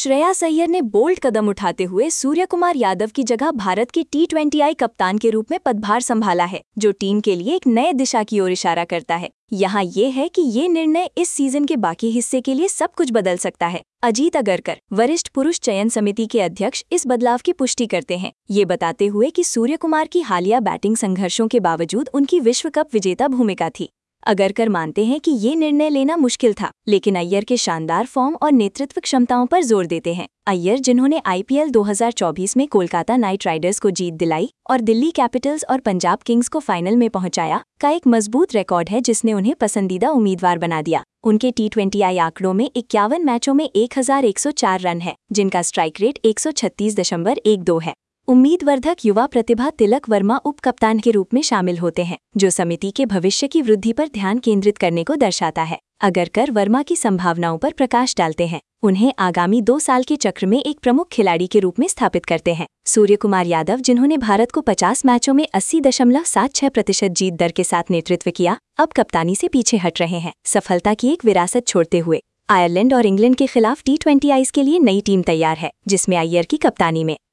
श्रेयस अय्यर ने बोल्ड कदम उठाते हुए सूर्यकुमार यादव की जगह भारत के T20I कप्तान के रूप में पदभार संभाला है, जो टीम के लिए एक नए दिशा की ओर इशारा करता है। यहाँ ये है कि ये निर्णय इस सीजन के बाकी हिस्से के लिए सब कुछ बदल सकता है। अजीत अगरकर, वरिष्ठ पुरुष चयन समिति के अध्यक्ष, इस बदलाव की पुष्टि करते हैं, ये बताते हुए कि सूर्यकुमार की हालिया बैटिंग संघर्षों के बावजूद उनकी विश्व कप विजेता भूमिका थी। अगरकर मानते हैं कि ये निर्णय लेना मुश्किल था, लेकिन अय्यर के शानदार फॉर्म और नेतृत्व क्षमताओं पर जोर देते हैं। अय्यर, जिन्होंने IPL 2024 में कोलकाता नाइट राइडर्स को जीत दिलाई और दिल्ली कैपिटल्स और पंजाब किंग्स को फाइनल में पहुंचाया, का एक मजबूत रिकॉर्ड है जिसने उन्हें पसंदीदा उम्मीदवार बना दिया। उनके T20I आंकड़ों में 51 मैचों में 1104 रन है, जिनका स्ट्राइक रेट 136.12 है। उम्मीदवर्धक युवा प्रतिभा तिलक वर्मा उप कप्तान के रूप में शामिल होते हैं, जो समिति के भविष्य की वृद्धि पर ध्यान केंद्रित करने को दर्शाता है। अगरकर वर्मा की संभावनाओं पर प्रकाश डालते हैं, उन्हें आगामी 2 साल के चक्र में एक प्रमुख खिलाड़ी के रूप में स्थापित करते हैं। सूर्यकुमार यादव, जिन्होंने भारत को 50 मैचों में 80.76% जीत दर के साथ नेतृत्व किया, अब कप्तानी से पीछे हट रहे हैं, सफलता की एक विरासत छोड़ते हुए। आयरलैंड और इंग्लैंड के खिलाफ T20Is के लिए नई टीम तैयार है, जिसमें अय्यर की कप्तानी में